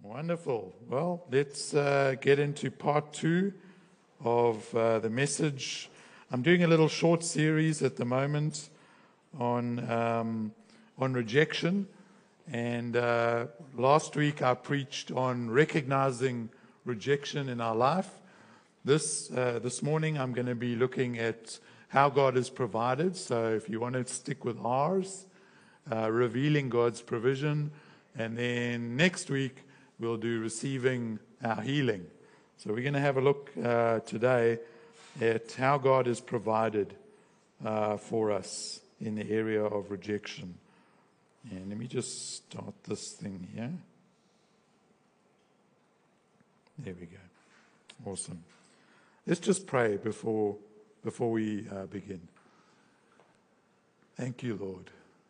Wonderful. Well, let's get into part 2 of the message. I'm doing a little short series at the moment on rejection. And last week I preached on recognizing rejection in our life. This morning I'm going to be looking at how God has provided. So if you want to stick with ours, revealing God's provision. And then next week we'll do receiving our healing. So we're going to have a look today at how God has provided for us in the area of rejection. And let me just start this thing here. There we go. Awesome. Let's just pray before we begin. Thank you, Lord.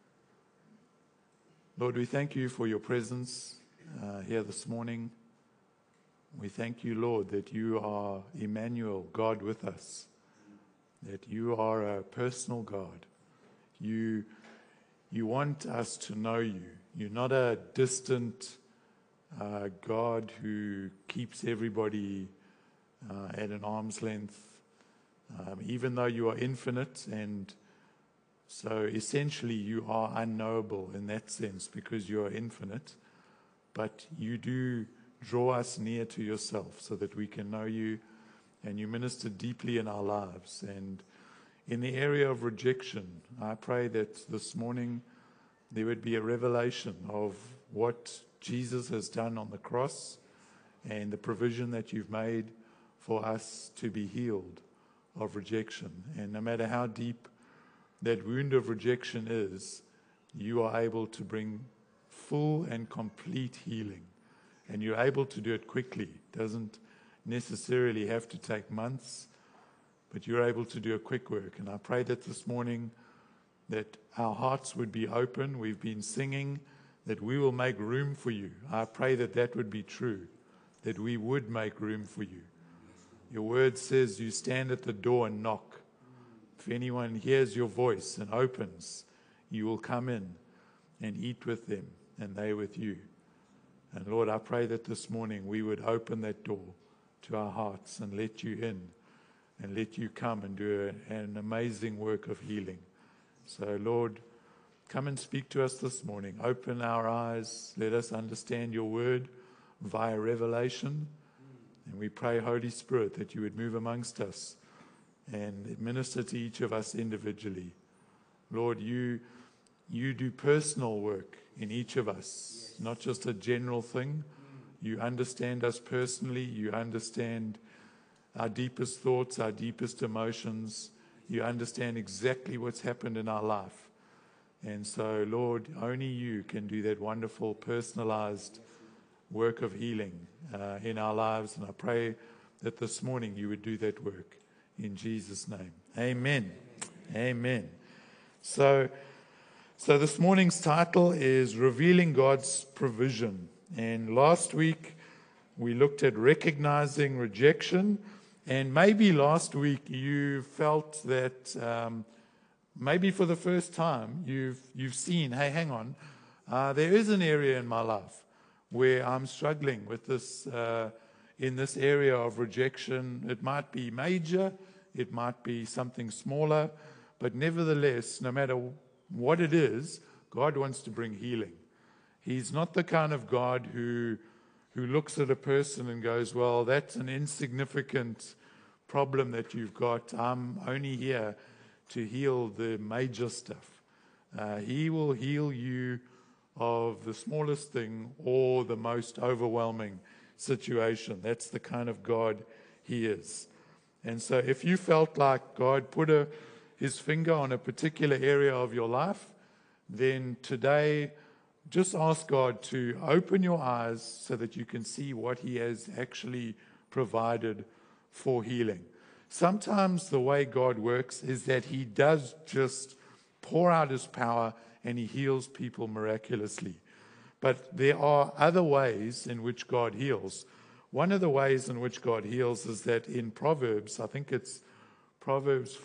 Lord, we thank you for your presence here this morning. We thank you, Lord, that you are Emmanuel, God with us, that you are a personal God. You want us to know you. You're not a distant God who keeps everybody at an arm's length, even though you are infinite, and so essentially you are unknowable in that sense because you are infinite, but you do draw us near to yourself so that we can know you, and you minister deeply in our lives. And in the area of rejection, I pray that this morning there would be a revelation of what Jesus has done on the cross and the provision that you've made for us to be healed of rejection. And no matter how deep that wound of rejection is, you are able to bring full and complete healing. And you're able to do it quickly. It doesn't necessarily have to take months, but you're able to do a quick work. And I pray that this morning that our hearts would be open. We've been singing that we will make room for you. I pray that that would be true, that we would make room for you. Your word says you stand at the door and knock. If anyone hears your voice and opens, you will come in and eat with them and they with you. And Lord, I pray that this morning we would open that door to our hearts and let you in and let you come and do an amazing work of healing. So Lord, come and speak to us this morning. Open our eyes. Let us understand your word via revelation. And we pray, Holy Spirit, that you would move amongst us and minister to each of us individually. Lord, you do personal work in each of us, not just a general thing. You understand us personally. You understand our deepest thoughts, our deepest emotions. You understand exactly what's happened in our life. And so, Lord, only you can do that wonderful, personalized work of healing in our lives. And I pray that this morning you would do that work in Jesus' name. Amen. Amen. So this morning's title is Revealing God's Provision. And last week we looked at recognizing rejection. And maybe last week you felt that maybe for the first time you've seen, hey, hang on, there is an area in my life where I'm struggling with this, in this area of rejection. It might be major, it might be something smaller, but nevertheless, no matter what it is, God wants to bring healing. He's not the kind of God who looks at a person and goes, well, that's an insignificant problem that you've got. I'm only here to heal the major stuff. He will heal you of the smallest thing or the most overwhelming situation. That's the kind of God he is. And so if you felt like God put his finger on a particular area of your life, then today just ask God to open your eyes so that you can see what he has actually provided for healing. Sometimes the way God works is that he does just pour out his power and he heals people miraculously. But there are other ways in which God heals. One of the ways in which God heals is that in Proverbs, I think it's Proverbs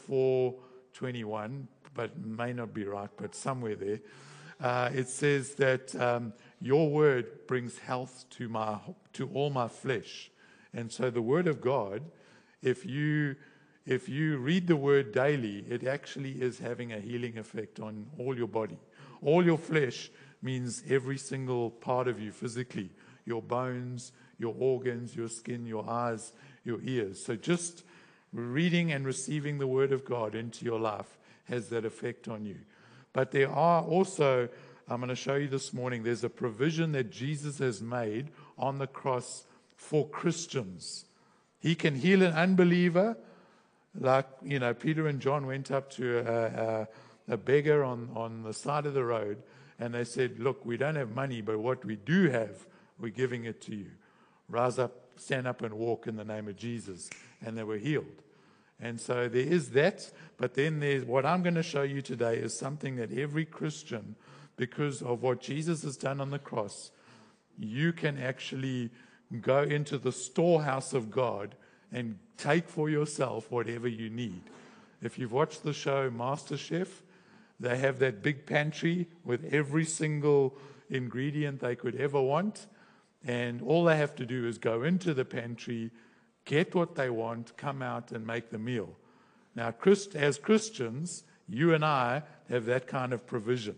4:21, but may not be right, but somewhere there, it says that your word brings health to all my flesh. And so the word of God, if you read the word daily, it actually is having a healing effect on all your body. All your flesh means every single part of you physically, your bones, your organs, your skin, your eyes, your ears. So just reading and receiving the word of God into your life has that effect on you. But there are also, I'm going to show you this morning, there's a provision that Jesus has made on the cross for Christians. He can heal an unbeliever, like, Peter and John went up to a beggar on the side of the road, and they said, look, we don't have money, but what we do have, we're giving it to you. Rise up, stand up and walk in the name of Jesus. And they were healed. And so there is that, but then there's what I'm going to show you today is something that every Christian, because of what Jesus has done on the cross, you can actually go into the storehouse of God and take for yourself whatever you need. If you've watched the show MasterChef, they have that big pantry with every single ingredient they could ever want. And all they have to do is go into the pantry, get what they want, come out and make the meal. Now, as Christians, you and I have that kind of provision.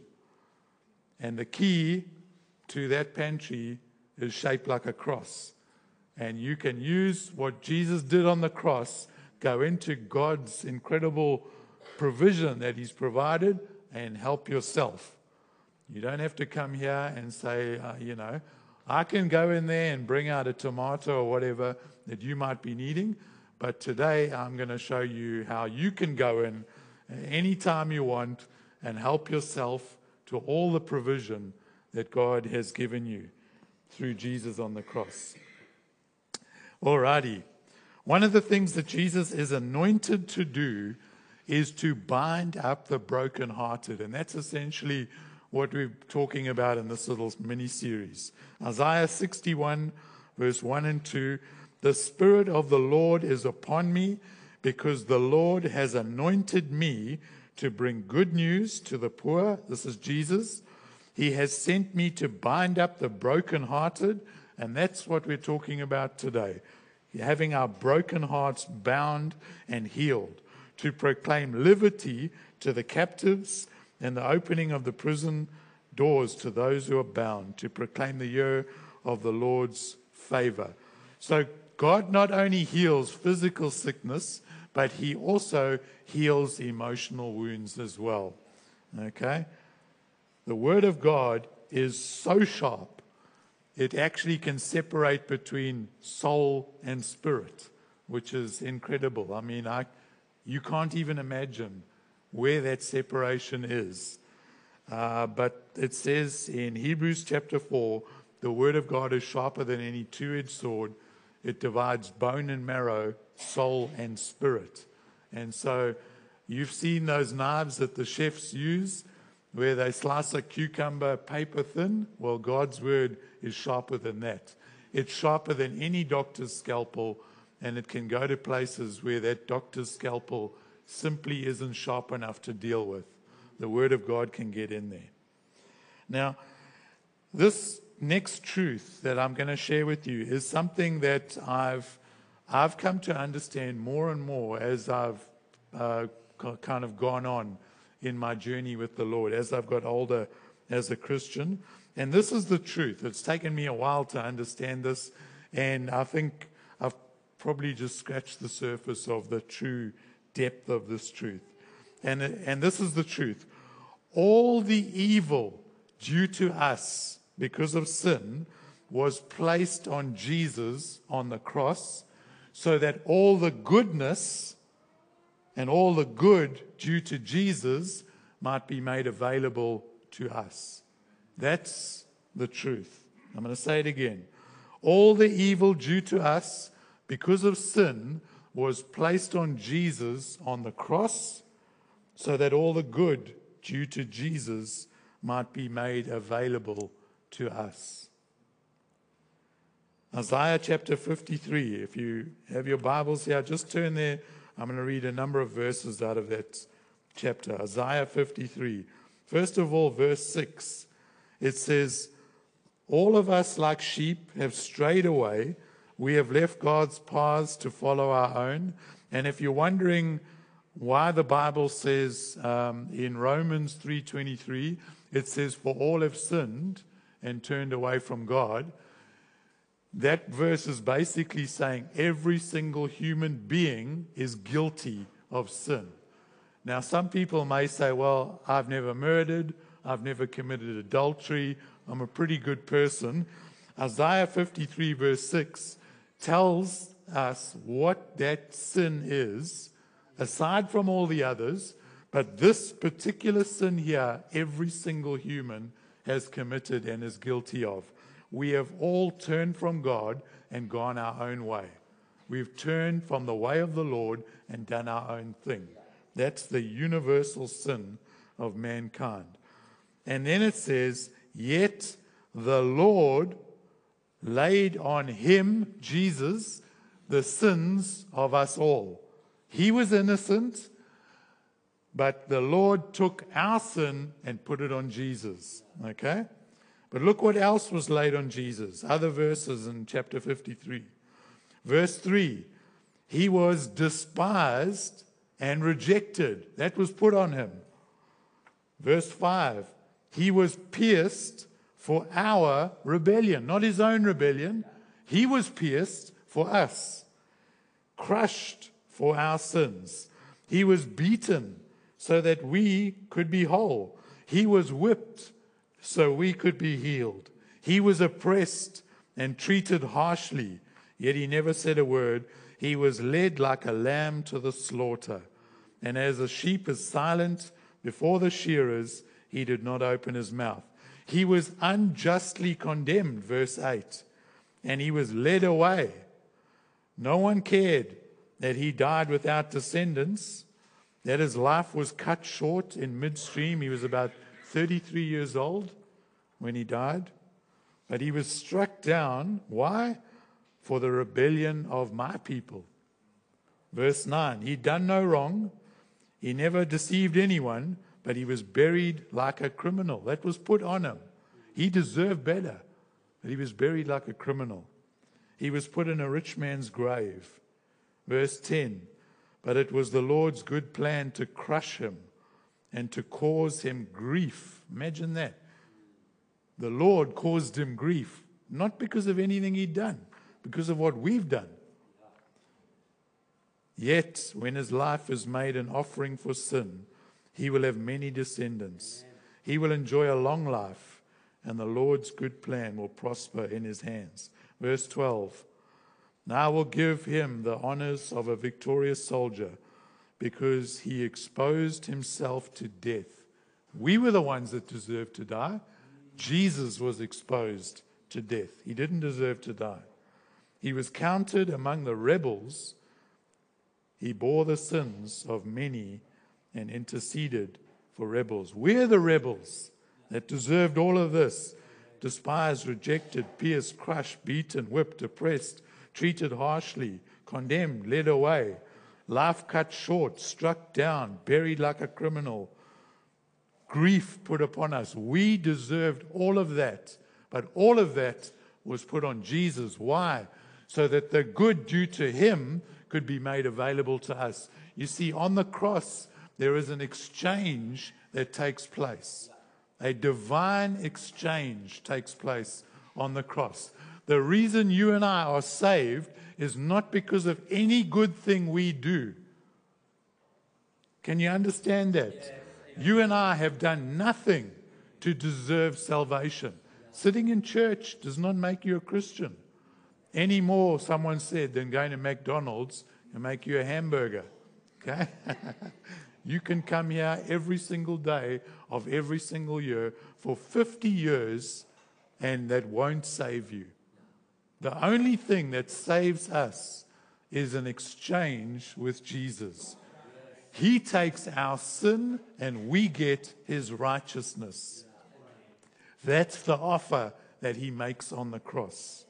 And the key to that pantry is shaped like a cross. And you can use what Jesus did on the cross, go into God's incredible provision that He's provided, and help yourself. You don't have to come here and say, I can go in there and bring out a tomato or whatever that you might be needing. But today I'm going to show you how you can go in anytime you want and help yourself to all the provision that God has given you through Jesus on the cross. Alrighty. One of the things that Jesus is anointed to do is to bind up the brokenhearted. And that's essentially what we're talking about in this little mini-series. Isaiah 61, verse 1 and 2, the Spirit of the Lord is upon me, because the Lord has anointed me to bring good news to the poor. This is Jesus. He has sent me to bind up the brokenhearted, and that's what we're talking about today. Having our broken hearts bound and healed, to proclaim liberty to the captives and the opening of the prison doors to those who are bound, to proclaim the year of the Lord's favor. So God not only heals physical sickness, but He also heals emotional wounds as well. Okay? The Word of God is so sharp, it actually can separate between soul and spirit, which is incredible. I mean, you can't even imagine where that separation is. But it says in Hebrews chapter 4, the Word of God is sharper than any two-edged sword. It divides bone and marrow, soul and spirit. And so you've seen those knives that the chefs use where they slice a cucumber paper thin. Well, God's Word is sharper than that. It's sharper than any doctor's scalpel, and it can go to places where that doctor's scalpel simply isn't sharp enough to deal with. The Word of God can get in there. Now, this next truth that I'm going to share with you is something that I've come to understand more and more as I've kind of gone on in my journey with the Lord, as I've got older as a Christian. And this is the truth. It's taken me a while to understand this, and I think I've probably just scratched the surface of the true depth of this truth. And this is the truth. All the evil due to us because of sin was placed on Jesus on the cross, so that all the goodness and all the good due to Jesus might be made available to us. That's the truth. I'm going to say it again. All the evil due to us because of sin was placed on Jesus on the cross, so that all the good due to Jesus might be made available to us. Isaiah chapter 53. If you have your Bibles here, just turn there. I'm going to read a number of verses out of that chapter. Isaiah 53. First of all, verse 6. It says, All of us, like sheep, have strayed away. We have left God's paths to follow our own. And if you're wondering why the Bible says in Romans 3:23, it says, "For all have sinned and turned away from God," that verse is basically saying every single human being is guilty of sin. Now, some people may say, well, I've never murdered, I've never committed adultery, I'm a pretty good person. Isaiah 53 verse 6 tells us what that sin is, aside from all the others, but this particular sin here, every single human has committed and is guilty of. We have all turned from God and gone our own way. We've turned from the way of the Lord and done our own thing. That's the universal sin of mankind. And then it says, yet the Lord laid on him, Jesus, the sins of us all. He was innocent, but the Lord took our sin and put it on Jesus. Okay? But look what else was laid on Jesus. Other verses in chapter 53. Verse 3, he was despised and rejected. That was put on him. Verse 5, he was pierced for our rebellion, not his own rebellion. He was pierced for us, crushed for our sins. He was beaten so that we could be whole. He was whipped so we could be healed. He was oppressed and treated harshly, yet he never said a word. He was led like a lamb to the slaughter. And as a sheep is silent before the shearers, he did not open his mouth. He was unjustly condemned, verse 8, and he was led away. No one cared that he died without descendants, that his life was cut short in midstream. He was about 33 years old when he died. But he was struck down. Why? For the rebellion of my people. Verse 9, he'd done no wrong. He never deceived anyone, but he was buried like a criminal. That was put on him. He deserved better, but he was buried like a criminal. He was put in a rich man's grave. Verse 10, but it was the Lord's good plan to crush him and to cause him grief. Imagine that. The Lord caused him grief, not because of anything he'd done, because of what we've done. Yet, when his life is made an offering for sin, he will have many descendants. He will enjoy a long life, and the Lord's good plan will prosper in his hands. Verse 12, now I will give him the honors of a victorious soldier, because he exposed himself to death. We were the ones that deserved to die. Jesus was exposed to death. He didn't deserve to die. He was counted among the rebels. He bore the sins of many and interceded for rebels. We're the rebels that deserved all of this. Despised, rejected, pierced, crushed, beaten, whipped, oppressed, treated harshly, condemned, led away, life cut short, struck down, buried like a criminal, grief put upon us. We deserved all of that, but all of that was put on Jesus. Why? So that the good due to him could be made available to us. You see, on the cross, there is an exchange that takes place. A divine exchange takes place on the cross. The reason you and I are saved is not because of any good thing we do. Can you understand that? Yes. You and I have done nothing to deserve salvation. Sitting in church does not make you a Christian. Any more, someone said, than going to McDonald's and make you a hamburger. Okay? You can come here every single day of every single year for 50 years, and that won't save you. The only thing that saves us is an exchange with Jesus. He takes our sin and we get his righteousness. That's the offer that he makes on the cross.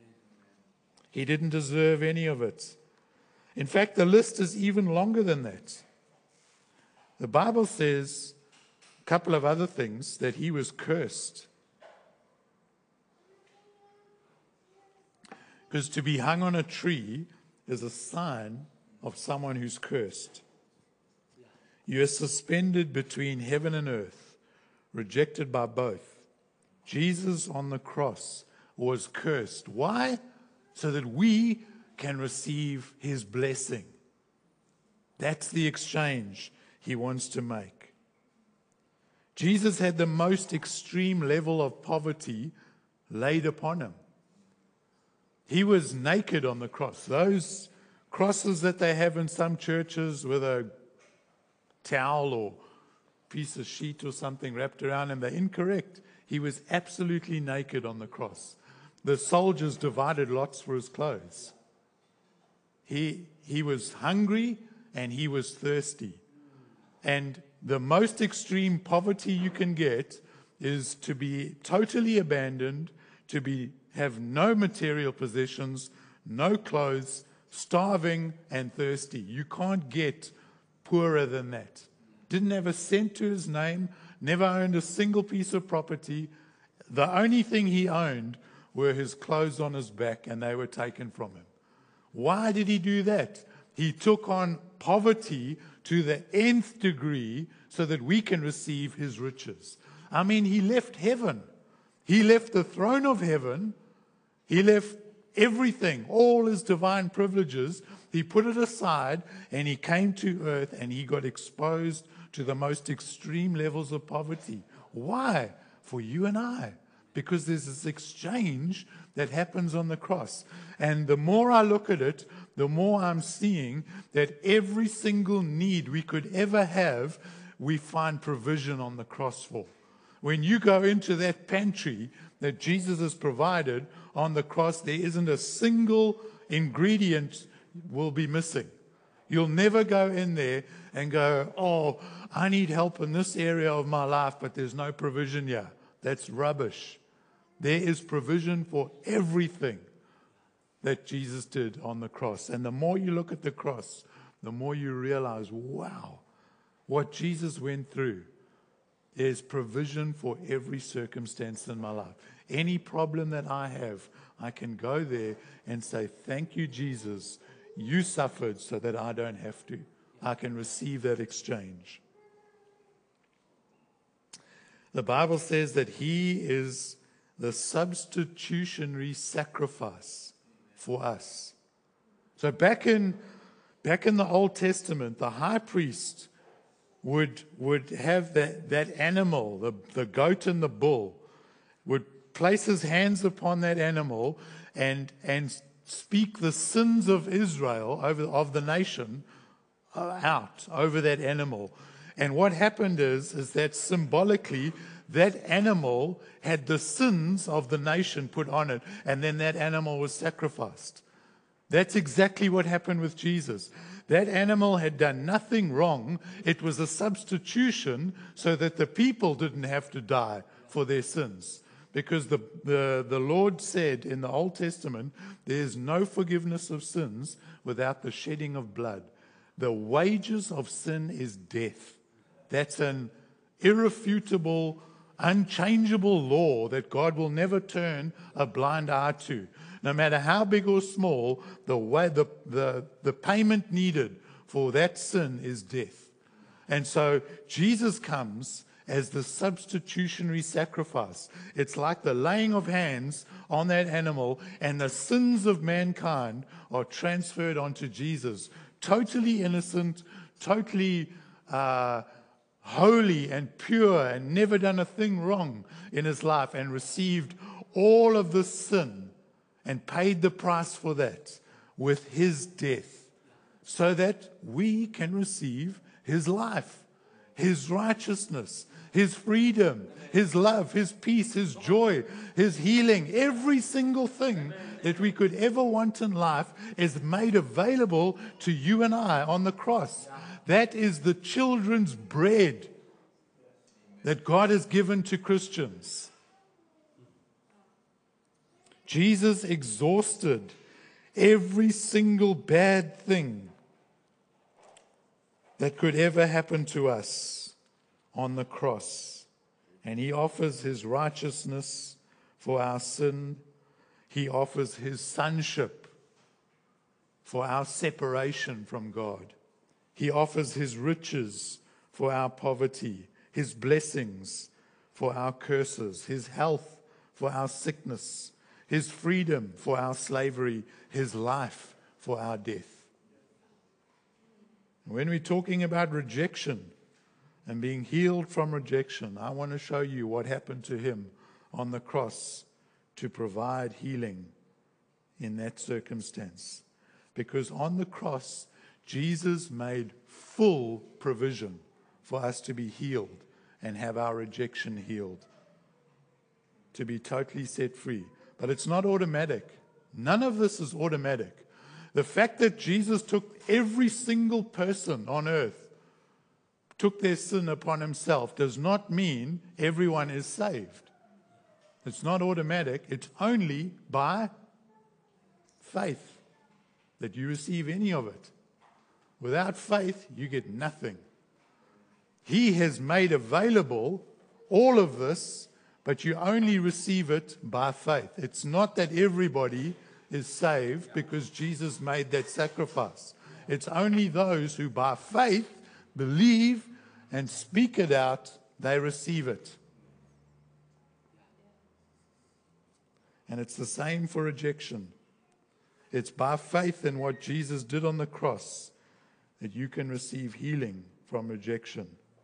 He didn't deserve any of it. In fact, the list is even longer than that. The Bible says a couple of other things, that he was cursed. Because to be hung on a tree is a sign of someone who's cursed. You are suspended between heaven and earth, rejected by both. Jesus on the cross was cursed. Why? So that we can receive his blessing. That's the exchange he wants to make. Jesus had the most extreme level of poverty laid upon him. He was naked on the cross. Those crosses that they have in some churches with a towel or piece of sheet or something wrapped around him, they're incorrect. He was absolutely naked on the cross. The soldiers divided lots for his clothes. He was hungry and he was thirsty. And the most extreme poverty you can get is to be totally abandoned, to have no material possessions, no clothes, starving and thirsty. You can't get poorer than that. Didn't have a cent to his name, never owned a single piece of property. The only thing he owned were his clothes on his back, and they were taken from him. Why did he do that? He took on poverty to the nth degree so that we can receive his riches. I mean, he left heaven. He left the throne of heaven. He left everything, all his divine privileges. He put it aside and he came to earth and he got exposed to the most extreme levels of poverty. Why? For you and I. Because there's this exchange that happens on the cross. And the more I look at it, the more I'm seeing that every single need we could ever have, we find provision on the cross for. When you go into that pantry that Jesus has provided on the cross, there isn't a single ingredient will be missing. You'll never go in there and go, oh, I need help in this area of my life, but there's no provision here. That's rubbish. There is provision for everything that Jesus did on the cross. And the more you look at the cross, the more you realize, wow, what Jesus went through. There's provision for every circumstance in my life. Any problem that I have, I can go there and say, thank you, Jesus. You suffered so that I don't have to. I can receive that exchange. The Bible says that he is the substitutionary sacrifice for us. So back in the Old Testament, the high priest would have that animal, the goat and the bull, would place his hands upon that animal and speak the sins of Israel, of the nation, out over that animal. And what happened is that symbolically, that animal had the sins of the nation put on it, and then that animal was sacrificed. That's exactly what happened with Jesus. That animal had done nothing wrong. It was a substitution so that the people didn't have to die for their sins. Because the Lord said in the Old Testament, there's no forgiveness of sins without the shedding of blood. The wages of sin is death. That's an irrefutable, unchangeable law that God will never turn a blind eye to. No matter how big or small, the payment needed for that sin is death. And so Jesus comes as the substitutionary sacrifice. It's like the laying of hands on that animal, and the sins of mankind are transferred onto Jesus. Totally innocent, totally holy and pure, and never done a thing wrong in his life, and received all of the sin and paid the price for that with his death, so that we can receive his life, his righteousness, his freedom, his love, his peace, his joy, his healing. Every single thing that we could ever want in life is made available to you and I on the cross. That is the children's bread that God has given to Christians. Jesus exhausted every single bad thing that could ever happen to us on the cross. And he offers his righteousness for our sin. He offers his sonship for our separation from God. He offers his riches for our poverty, his blessings for our curses, his health for our sickness, his freedom for our slavery, his life for our death. When we're talking about rejection and being healed from rejection, I want to show you what happened to him on the cross to provide healing in that circumstance. Because on the cross, Jesus made full provision for us to be healed and have our rejection healed, to be totally set free. But it's not automatic. None of this is automatic. The fact that Jesus took every single person on earth, took their sin upon himself, does not mean everyone is saved. It's not automatic. It's only by faith that you receive any of it. Without faith, you get nothing. He has made available all of this, but you only receive it by faith. It's not that everybody is saved because Jesus made that sacrifice. It's only those who by faith believe and speak it out, they receive it. And it's the same for rejection. It's by faith in what Jesus did on the cross that you can receive healing from rejection.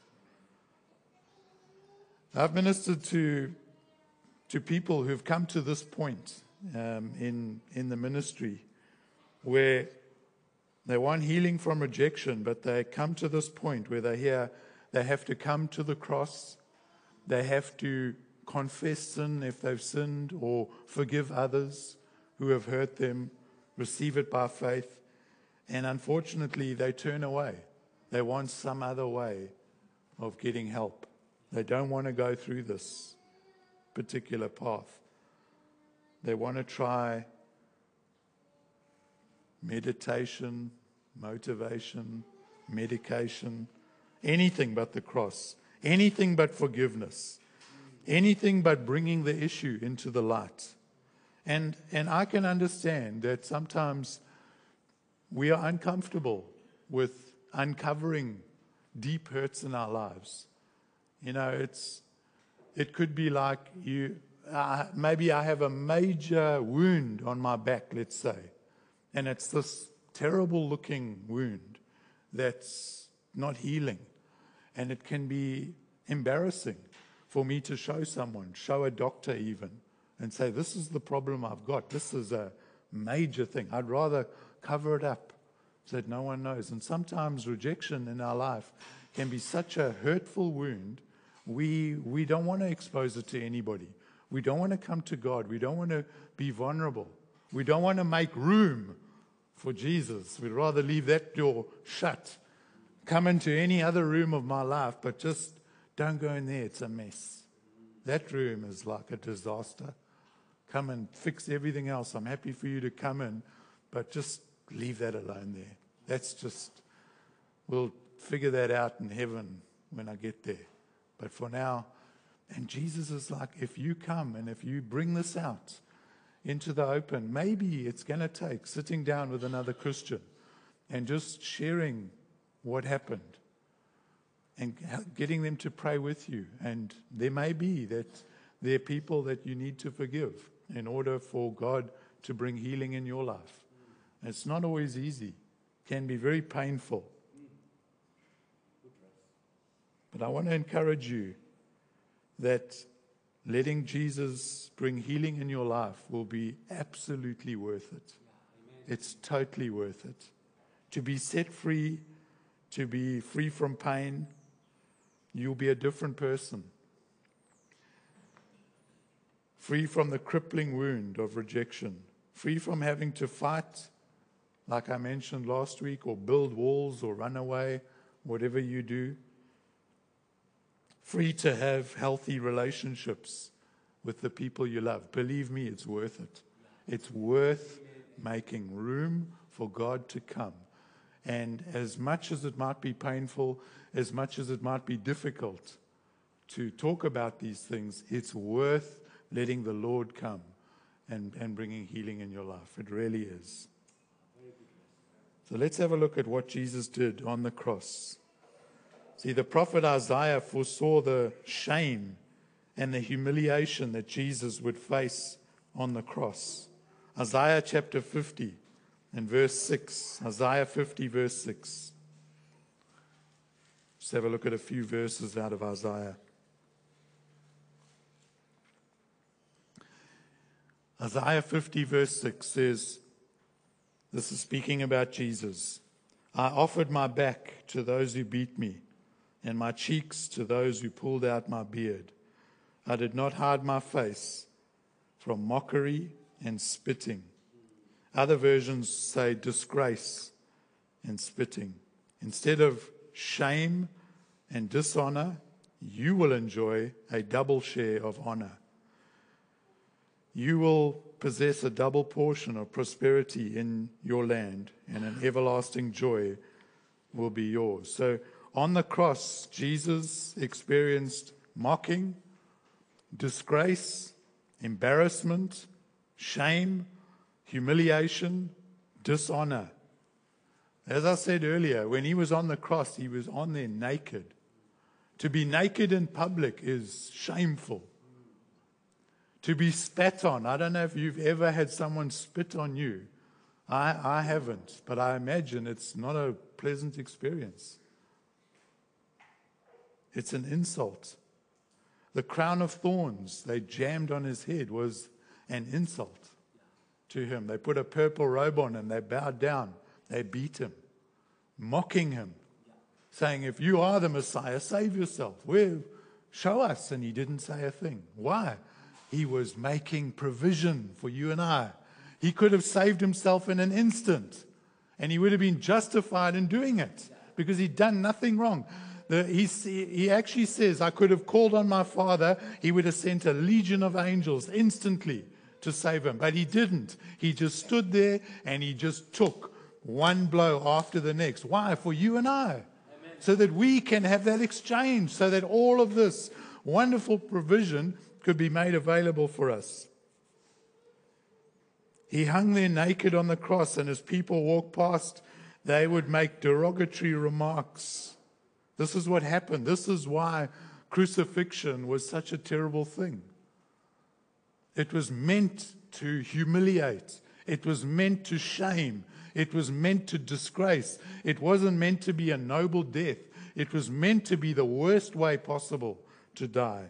I've ministered to people who've come to this point in the ministry where they want healing from rejection, but they come to this point where they hear they have to come to the cross, they have to confess sin if they've sinned, or forgive others who have hurt them, receive it by faith, and unfortunately they turn away. They want some other way of getting help. They don't want to go through this particular path. They want to try meditation, motivation, medication, anything but the cross, anything but forgiveness, anything but bringing the issue into the light. And I can understand that sometimes we are uncomfortable with uncovering deep hurts in our lives. You know, it could be like maybe I have a major wound on my back, let's say, and it's this terrible looking wound that's not healing. And it can be embarrassing for me to show someone, show a doctor even, and say, this is the problem I've got. This is a major thing. I'd rather cover it up so that no one knows. And sometimes rejection in our life can be such a hurtful wound, we don't want to expose it to anybody. We don't want to come to God. We don't want to be vulnerable. We don't want to make room for Jesus. We'd rather leave that door shut. Come into any other room of my life, but just don't go in there. It's a mess. That room is like a disaster. Come and fix everything else. I'm happy for you to come in, but just leave that alone there. That's just, we'll figure that out in heaven when I get there. But for now, and Jesus is like, if you come and if you bring this out into the open, maybe it's going to take sitting down with another Christian and just sharing what happened and getting them to pray with you. And there may be that there are people that you need to forgive in order for God to bring healing in your life. And it's not always easy. It can be very painful. But I want to encourage you that letting Jesus bring healing in your life will be absolutely worth it. It's totally worth it. To be set free, to be free from pain, you'll be a different person. Free from the crippling wound of rejection. Free from having to fight, like I mentioned last week, or build walls or run away, whatever you do. Free to have healthy relationships with the people you love. Believe me, it's worth it. It's worth making room for God to come. And as much as it might be painful, as much as it might be difficult to talk about these things, it's worth letting the Lord come and bringing healing in your life. It really is. So let's have a look at what Jesus did on the cross. See, the prophet Isaiah foresaw the shame and the humiliation that Jesus would face on the cross. Isaiah chapter 50 and verse 6. Isaiah 50 verse 6. Let's have a look at a few verses out of Isaiah. Isaiah 50 verse 6 says, this is speaking about Jesus. I offered my back to those who beat me, and my cheeks to those who pulled out my beard. I did not hide my face from mockery and spitting. Other versions say disgrace and spitting. Instead of shame and dishonor, you will enjoy a double share of honor. You will possess a double portion of prosperity in your land, and an everlasting joy will be yours. So on the cross, Jesus experienced mocking, disgrace, embarrassment, shame, humiliation, dishonor. As I said earlier, when he was on the cross, he was on there naked. To be naked in public is shameful. To be spat on. I don't know if you've ever had someone spit on you. I haven't, but I imagine it's not a pleasant experience. It's an insult. The crown of thorns they jammed on his head was an insult to him. They put a purple robe on him. They bowed down. They beat him, mocking him, saying, if you are the Messiah, save yourself. Show us. And he didn't say a thing. Why? He was making provision for you and I. He could have saved himself in an instant, and he would have been justified in doing it because he'd done nothing wrong. He actually says, I could have called on my Father. He would have sent a legion of angels instantly to save him. But he didn't. He just stood there and he just took one blow after the next. Why? For you and I. Amen. So that we can have that exchange, so that all of this wonderful provision could be made available for us. He hung there naked on the cross, and as people walked past, they would make derogatory remarks. This is what happened. This is why crucifixion was such a terrible thing. It was meant to humiliate. It was meant to shame. It was meant to disgrace. It wasn't meant to be a noble death. It was meant to be the worst way possible to die.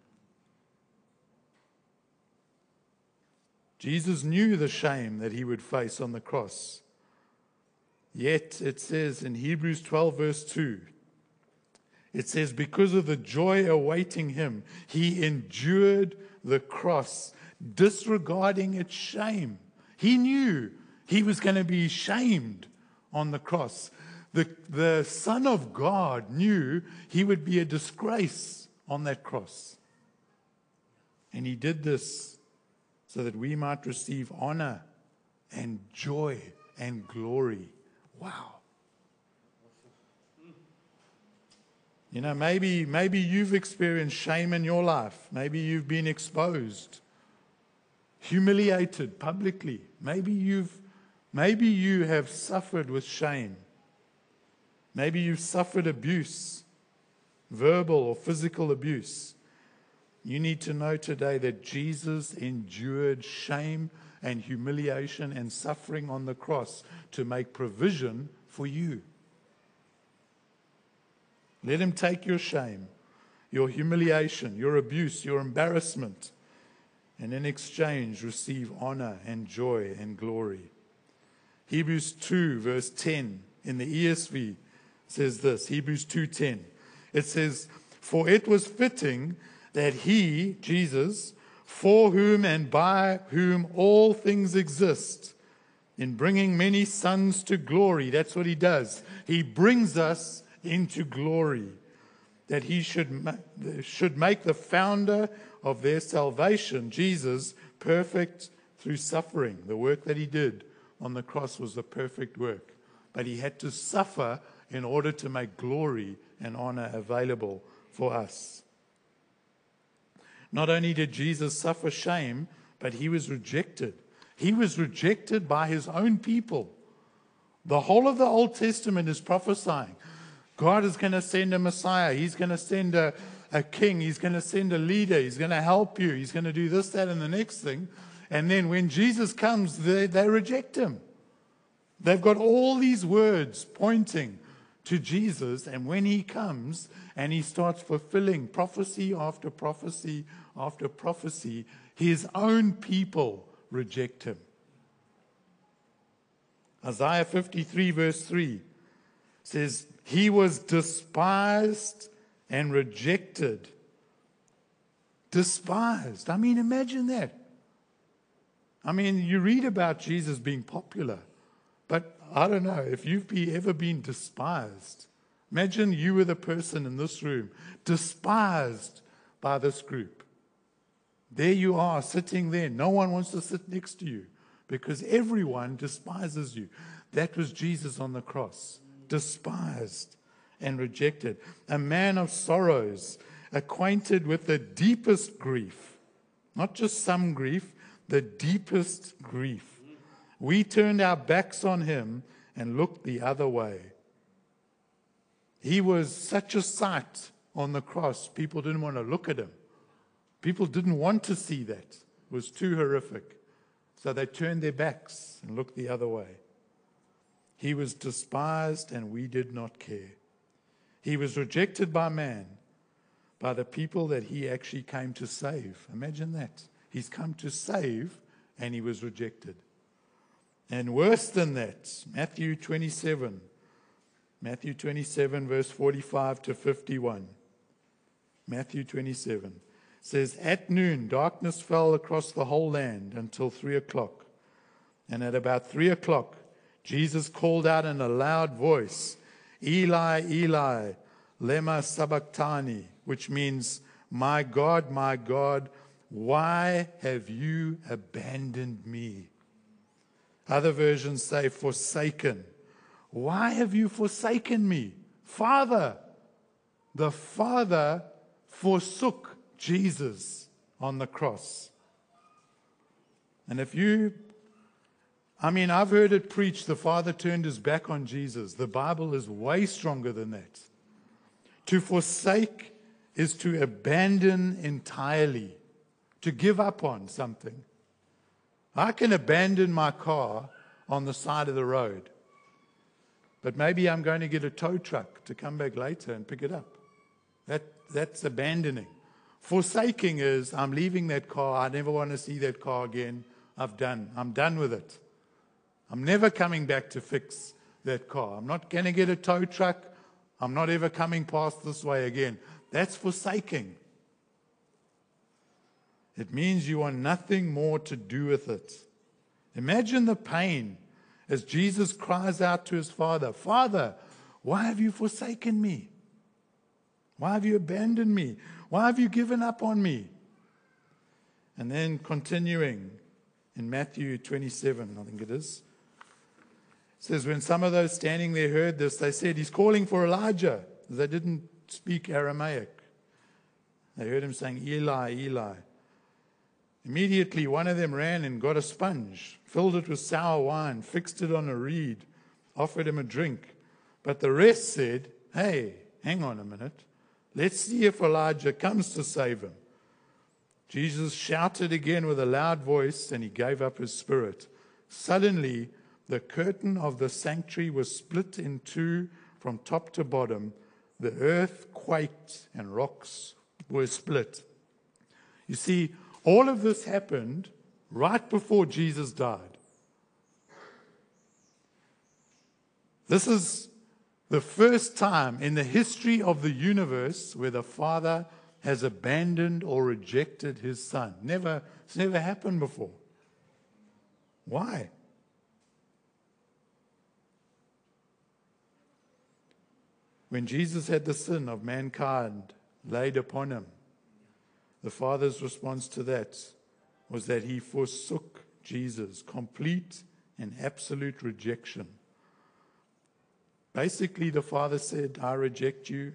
Jesus knew the shame that he would face on the cross. Yet it says in Hebrews 12 verse 2, it says, because of the joy awaiting him, he endured the cross, disregarding its shame. He knew he was going to be shamed on the cross. The Son of God knew he would be a disgrace on that cross. And he did this so that we might receive honor and joy and glory. Wow. You know, maybe you've experienced shame in your life. Maybe you've been exposed, humiliated publicly. Maybe you have suffered with shame. Maybe you've suffered abuse, verbal or physical abuse. You need to know today that Jesus endured shame and humiliation and suffering on the cross to make provision for you. Let him take your shame, your humiliation, your abuse, your embarrassment, and in exchange receive honor and joy and glory. Hebrews 2 verse 10 in the ESV says this, Hebrews 2:10. It says, for it was fitting that he, Jesus, for whom and by whom all things exist, in bringing many sons to glory. That's what he does. He brings us into glory. That he should make the founder of their salvation, Jesus, perfect through suffering. The work that he did on the cross was the perfect work. But he had to suffer in order to make glory and honor available for us. Not only did Jesus suffer shame, but he was rejected. He was rejected by his own people. The whole of the Old Testament is prophesying. God is going to send a Messiah. He's going to send a king. He's going to send a leader. He's going to help you. He's going to do this, that, and the next thing. And then when Jesus comes, they reject him. They've got all these words pointing to Jesus. And when he comes and he starts fulfilling prophecy after prophecy after prophecy, his own people reject him. Isaiah 53 verse 3 says, he was despised and rejected. Despised. I mean, imagine that. I mean, you read about Jesus being popular, but I don't know if you've ever been despised. Imagine you were the person in this room, despised by this group. There you are, sitting there. No one wants to sit next to you because everyone despises you. That was Jesus on the cross. Despised and rejected. A man of sorrows, acquainted with the deepest grief. Not just some grief, the deepest grief. We turned our backs on him and looked the other way. He was such a sight on the cross, people didn't want to look at him. People didn't want to see that. It was too horrific. So they turned their backs and looked the other way. He was despised and we did not care. He was rejected by man, by the people that he actually came to save. Imagine that. He's come to save and he was rejected. And worse than that, Matthew 27 verse 45 to 51. Matthew 27 says, at noon darkness fell across the whole land until 3 o'clock. And at about 3 o'clock, Jesus called out in a loud voice, Eli, Eli, lema sabachthani, which means, my God, why have you abandoned me? Other versions say, forsaken. Why have you forsaken me? Father. The Father forsook Jesus on the cross. And I've heard it preached, the Father turned his back on Jesus. The Bible is way stronger than that. To forsake is to abandon entirely, to give up on something. I can abandon my car on the side of the road, but maybe I'm going to get a tow truck to come back later and pick it up. That's abandoning. Forsaking is, I'm leaving that car. I never want to see that car again. I'm done with it. I'm never coming back to fix that car. I'm not going to get a tow truck. I'm not ever coming past this way again. That's forsaking. It means you want nothing more to do with it. Imagine the pain as Jesus cries out to his Father, Father, why have you forsaken me? Why have you abandoned me? Why have you given up on me? And then continuing in Matthew 27, I think it is, it says, when some of those standing there heard this, they said, he's calling for Elijah. They didn't speak Aramaic. They heard him saying, Eli, Eli. Immediately one of them ran and got a sponge, filled it with sour wine, fixed it on a reed, offered him a drink. But the rest said, hey, hang on a minute. Let's see if Elijah comes to save him. Jesus shouted again with a loud voice, and he gave up his spirit. Suddenly, the curtain of the sanctuary was split in two from top to bottom. The earth quaked and rocks were split. You see, all of this happened right before Jesus died. This is the first time in the history of the universe where the Father has abandoned or rejected his Son. It's never happened before. Why? When Jesus had the sin of mankind laid upon him, the Father's response to that was that he forsook Jesus, complete and absolute rejection. Basically, the Father said, I reject you.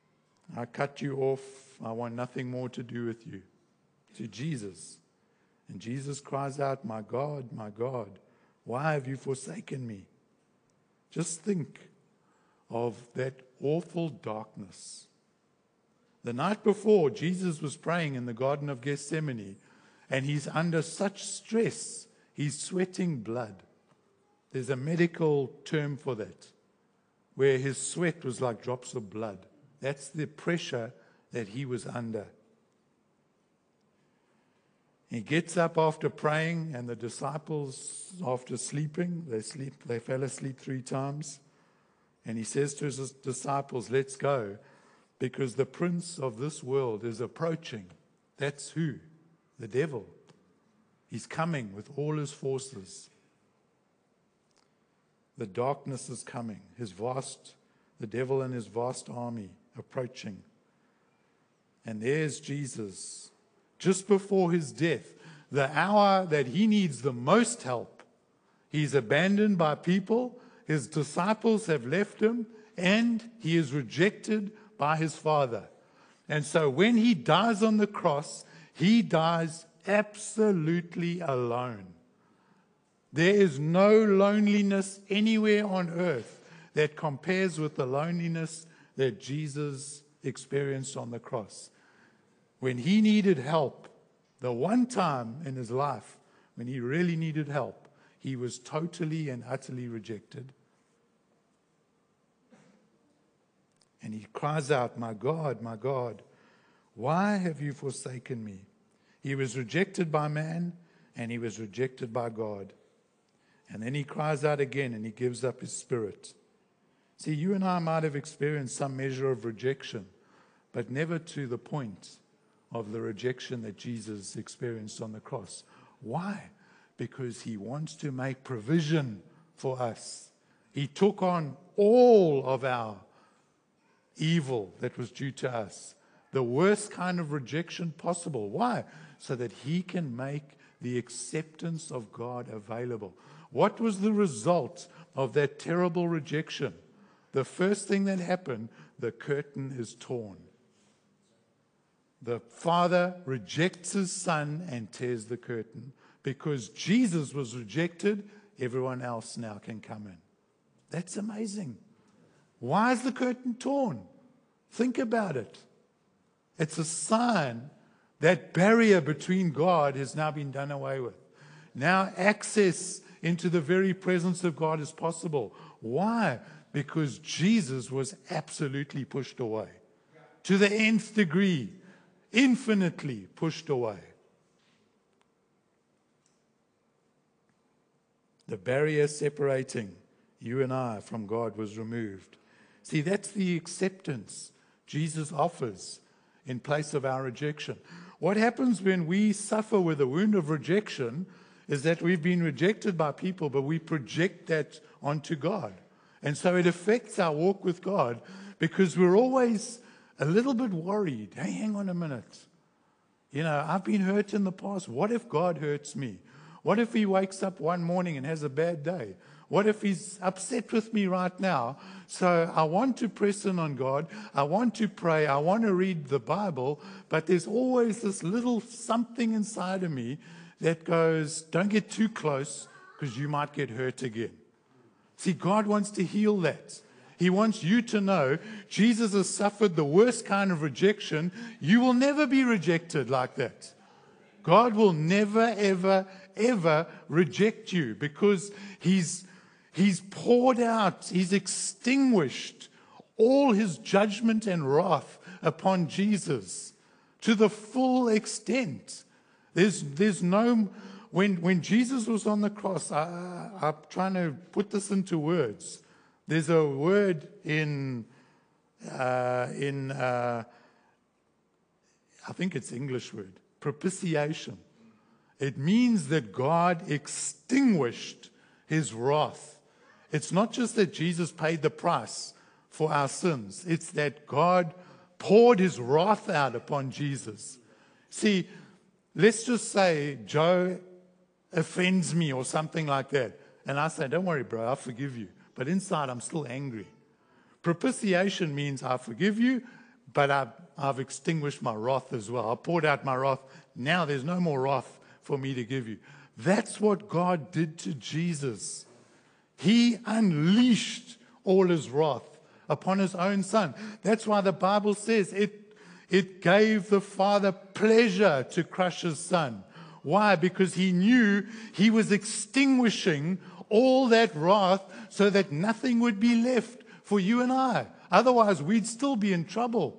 I cut you off. I want nothing more to do with you. To Jesus. And Jesus cries out, my God, why have you forsaken me? Just think of that awful darkness. The night before, Jesus was praying in the Garden of Gethsemane, and he's under such stress, he's sweating blood. There's a medical term for that, where his sweat was like drops of blood. That's the pressure that he was under. He gets up after praying, and the disciples, after sleeping, they fell asleep 3 times. And he says to his disciples, let's go, because the prince of this world is approaching. That's who? The devil. He's coming with all his forces. The darkness is coming. The devil and his vast army approaching. And there's Jesus, just before his death, the hour that he needs the most help. He's abandoned by people. His disciples have left him, and he is rejected by his Father. And so when he dies on the cross, he dies absolutely alone. There is no loneliness anywhere on earth that compares with the loneliness that Jesus experienced on the cross. When he needed help, the one time in his life when he really needed help, he was totally and utterly rejected. And he cries out, my God, why have you forsaken me? He was rejected by man, and he was rejected by God. And then he cries out again, and he gives up his spirit. See, you and I might have experienced some measure of rejection, but never to the point of the rejection that Jesus experienced on the cross. Why? Because he wants to make provision for us. He took on all of our evil that was due to us, the worst kind of rejection possible. Why? So that he can make the acceptance of God available. What was the result of that terrible rejection? The first thing that happened, the curtain is torn. The Father rejects his Son and tears the curtain. Because Jesus was rejected, everyone else now can come in. That's amazing. Why is the curtain torn? Think about it. It's a sign that barrier between God has now been done away with. Now access into the very presence of God is possible. Why? Because Jesus was absolutely pushed away. To the nth degree, infinitely pushed away. The barrier separating you and I from God was removed. See, that's the acceptance Jesus offers in place of our rejection. What happens when we suffer with a wound of rejection is that we've been rejected by people, but we project that onto God. And so it affects our walk with God because we're always a little bit worried. Hey, hang on a minute. You know, I've been hurt in the past. What if God hurts me? What if he wakes up one morning and has a bad day? What if he's upset with me right now? So I want to press in on God. I want to pray. I want to read the Bible. But there's always this little something inside of me that goes, don't get too close because you might get hurt again. See, God wants to heal that. He wants you to know Jesus has suffered the worst kind of rejection. You will never be rejected like that. God will never, ever, ever reject you because He's poured out, He's extinguished all His judgment and wrath upon Jesus to the full extent. There's no, when Jesus was on the cross, I'm trying to put this into words. There's a word in I think it's English word, propitiation. It means that God extinguished His wrath. It's not just that Jesus paid the price for our sins. It's that God poured His wrath out upon Jesus. See, let's just say Joe offends me or something like that. And I say, don't worry, bro, I'll forgive you. But inside, I'm still angry. Propitiation means I forgive you, but I've extinguished my wrath as well. I poured out my wrath. Now there's no more wrath for me to give you. That's what God did to Jesus. He unleashed all his wrath upon his own Son. That's why the Bible says it gave the Father pleasure to crush his Son. Why? Because he knew he was extinguishing all that wrath so that nothing would be left for you and I. Otherwise, we'd still be in trouble.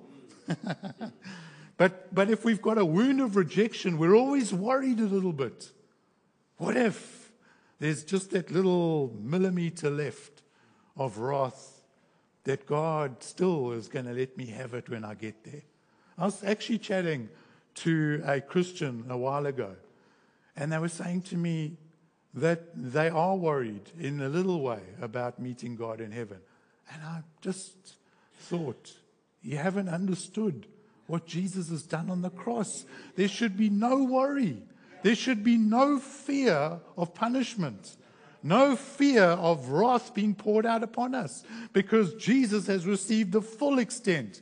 But if we've got a wound of rejection, we're always worried a little bit. What if there's just that little millimeter left of wrath that God still is going to let me have it when I get there? I was actually chatting to a Christian a while ago, and they were saying to me that they are worried in a little way about meeting God in heaven. And I just thought, you haven't understood what Jesus has done on the cross. There should be no worry. There should be no fear of punishment, no fear of wrath being poured out upon us, because Jesus has received the full extent.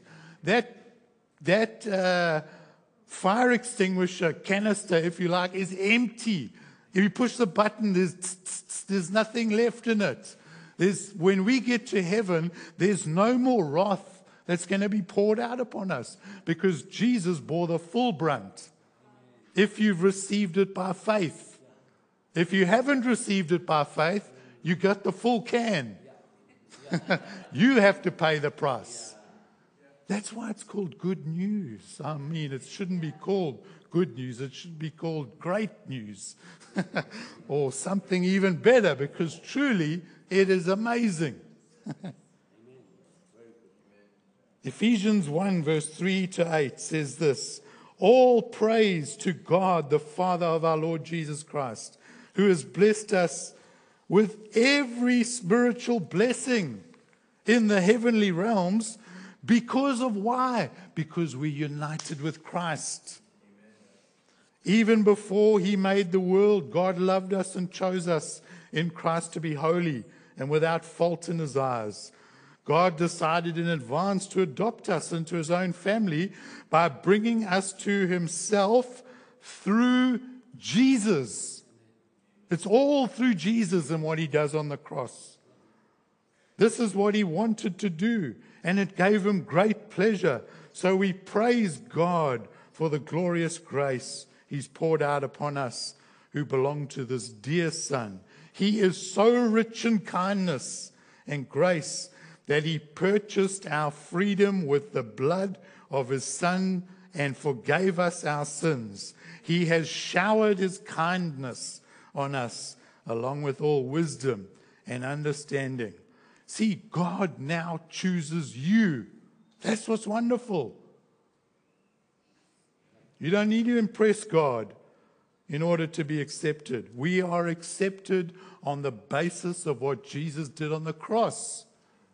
That fire extinguisher canister, if you like, is empty. If you push the button, there's nothing left in it. When we get to heaven, there's no more wrath that's going to be poured out upon us, because Jesus bore the full brunt. If you've received it by faith. If you haven't received it by faith, you got the full can. You have to pay the price. That's why it's called good news. I mean, it shouldn't be called good news. It should be called great news. Or something even better, because truly it is amazing. Ephesians 1 verse 3 to 8 says this: all praise to God, the Father of our Lord Jesus Christ, who has blessed us with every spiritual blessing in the heavenly realms. Because of why? Because we're united with Christ. Even before he made the world, God loved us and chose us in Christ to be holy and without fault in his eyes. God decided in advance to adopt us into his own family by bringing us to himself through Jesus. It's all through Jesus and what he does on the cross. This is what he wanted to do, and it gave him great pleasure. So we praise God for the glorious grace he's poured out upon us who belong to this dear Son. He is so rich in kindness and grace that he purchased our freedom with the blood of his Son and forgave us our sins. He has showered his kindness on us, along with all wisdom and understanding. See, God now chooses you. That's what's wonderful. You don't need to impress God in order to be accepted. We are accepted on the basis of what Jesus did on the cross.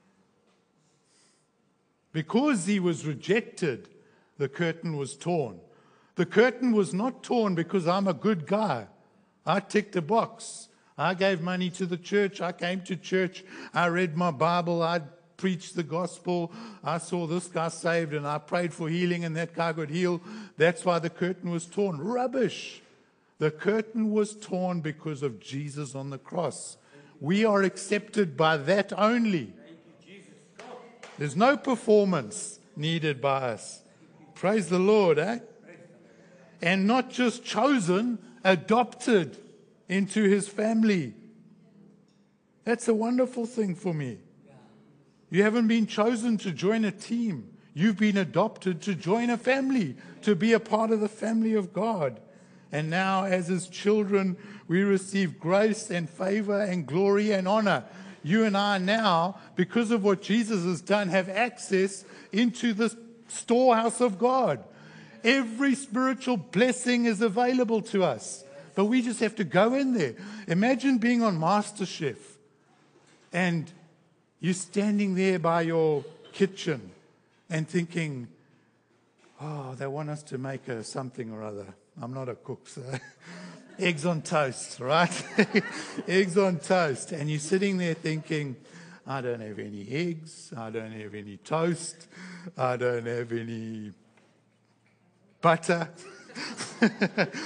Because he was rejected, the curtain was torn. The curtain was not torn because I'm a good guy. I ticked a box. I gave money to the church. I came to church. I read my Bible. I preached the gospel. I saw this guy saved and I prayed for healing and that guy got healed. That's why the curtain was torn. Rubbish. The curtain was torn because of Jesus on the cross. We are accepted by that only. There's no performance needed by us. Praise the Lord, eh? And not just chosen, adopted into his family. That's a wonderful thing for me. You haven't been chosen to join a team. You've been adopted to join a family, to be a part of the family of God. And now, as his children, we receive grace and favor and glory and honor. You and I now, because of what Jesus has done, have access into the storehouse of God. Every spiritual blessing is available to us, but we just have to go in there. Imagine being on MasterChef and you're standing there by your kitchen and thinking, oh, they want us to make a something or other. I'm not a cook, so eggs on toast, right? Eggs on toast. And you're sitting there thinking, I don't have any eggs. I don't have any toast. I don't have any butter.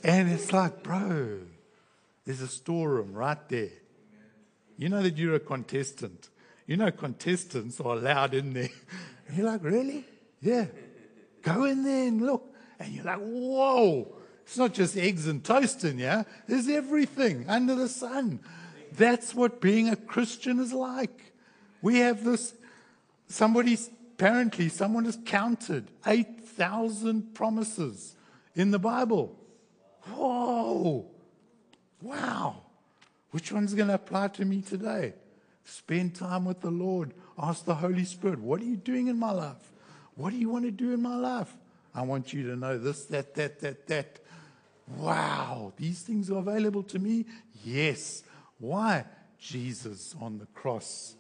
And it's like, bro, there's a storeroom right there. You know that you're a contestant. You know contestants are allowed in there. And you're like, really? Yeah. Go in there and look. And you're like, whoa. It's not just eggs and toast in here. There's everything under the sun. That's what being a Christian is like. We have this, apparently someone has counted 8,000 promises in the Bible. Whoa. Wow. Which one's going to apply to me today? Spend time with the Lord. Ask the Holy Spirit, what are you doing in my life? What do you want to do in my life? I want you to know this, that. Wow, these things are available to me? Yes. Why? Jesus on the cross.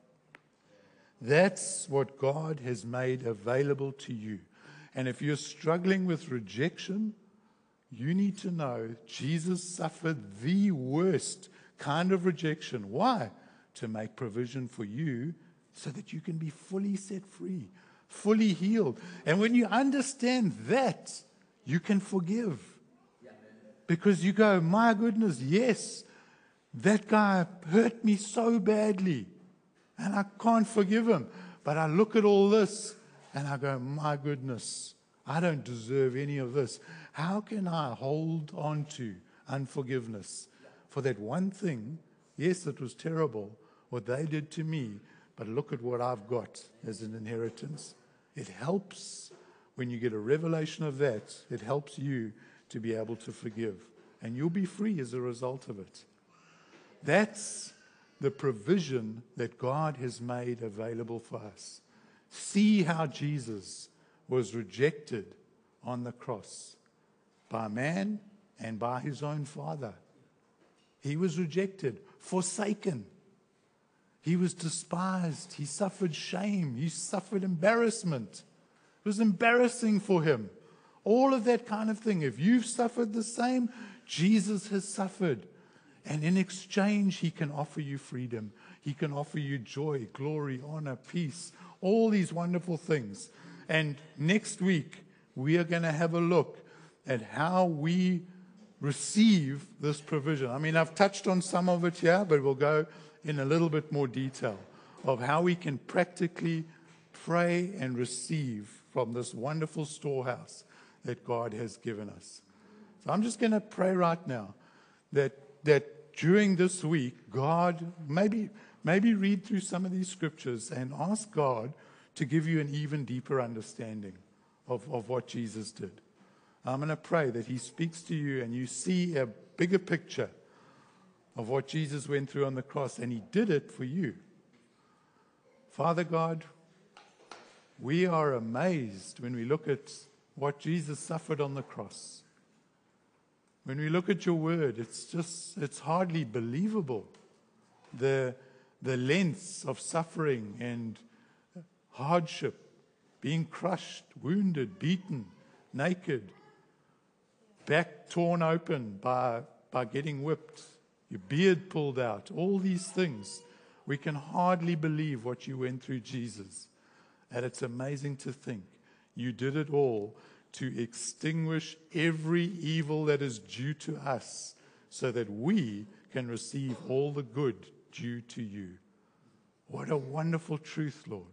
That's what God has made available to you. And if you're struggling with rejection, you need to know Jesus suffered the worst kind of rejection. Why? To make provision for you so that you can be fully set free, fully healed. And when you understand that, you can forgive. Because you go, my goodness, yes, that guy hurt me so badly and I can't forgive him. But I look at all this and I go, my goodness, I don't deserve any of this. How can I hold on to unforgiveness for that one thing? Yes, it was terrible what they did to me, but look at what I've got as an inheritance. It helps when you get a revelation of that. It helps you to be able to forgive, and you'll be free as a result of it. That's the provision that God has made available for us. See how Jesus was rejected on the cross by man and by his own Father. He was rejected, forsaken. He was despised. He suffered shame. He suffered embarrassment. It was embarrassing for him. All of that kind of thing. If you've suffered the same, Jesus has suffered. And in exchange, he can offer you freedom. He can offer you joy, glory, honor, peace, all these wonderful things. And next week, we are going to have a look at how we receive this provision. I mean, I've touched on some of it here, but we'll go in a little bit more detail of how we can practically pray and receive from this wonderful storehouse that God has given us. So I'm just going to pray right now that during this week, God, maybe read through some of these scriptures and ask God to give you an even deeper understanding of what Jesus did. I'm going to pray that he speaks to you and you see a bigger picture of what Jesus went through on the cross, and he did it for you. Father God, we are amazed when we look at what Jesus suffered on the cross. When we look at your word, it's hardly believable. The lengths of suffering and hardship, being crushed, wounded, beaten, naked, back torn open by getting whipped, your beard pulled out, all these things. We can hardly believe what you went through, Jesus. And it's amazing to think you did it all to extinguish every evil that is due to us so that we can receive all the good due to you. What a wonderful truth, Lord.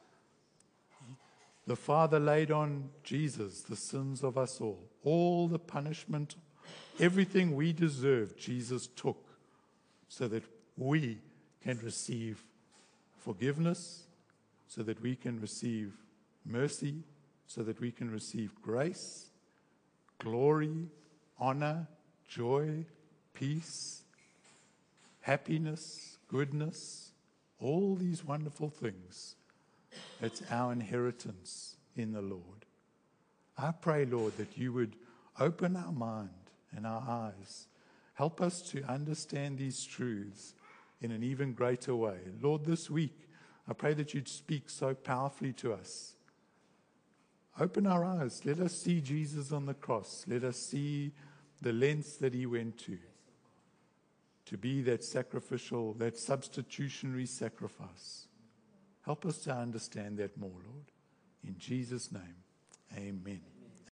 The Father laid on Jesus the sins of us all the punishment, everything we deserve, Jesus took so that we can receive forgiveness, so that we can receive mercy, so that we can receive grace, glory, honor, joy, peace, happiness, goodness, all these wonderful things. It's our inheritance in the Lord. I pray, Lord, that you would open our mind and our eyes. Help us to understand these truths in an even greater way. Lord, this week, I pray that you'd speak so powerfully to us. Open our eyes. Let us see Jesus on the cross. Let us see the lengths that he went to be that sacrificial, that substitutionary sacrifice. Help us to understand that more, Lord. In Jesus' name, amen.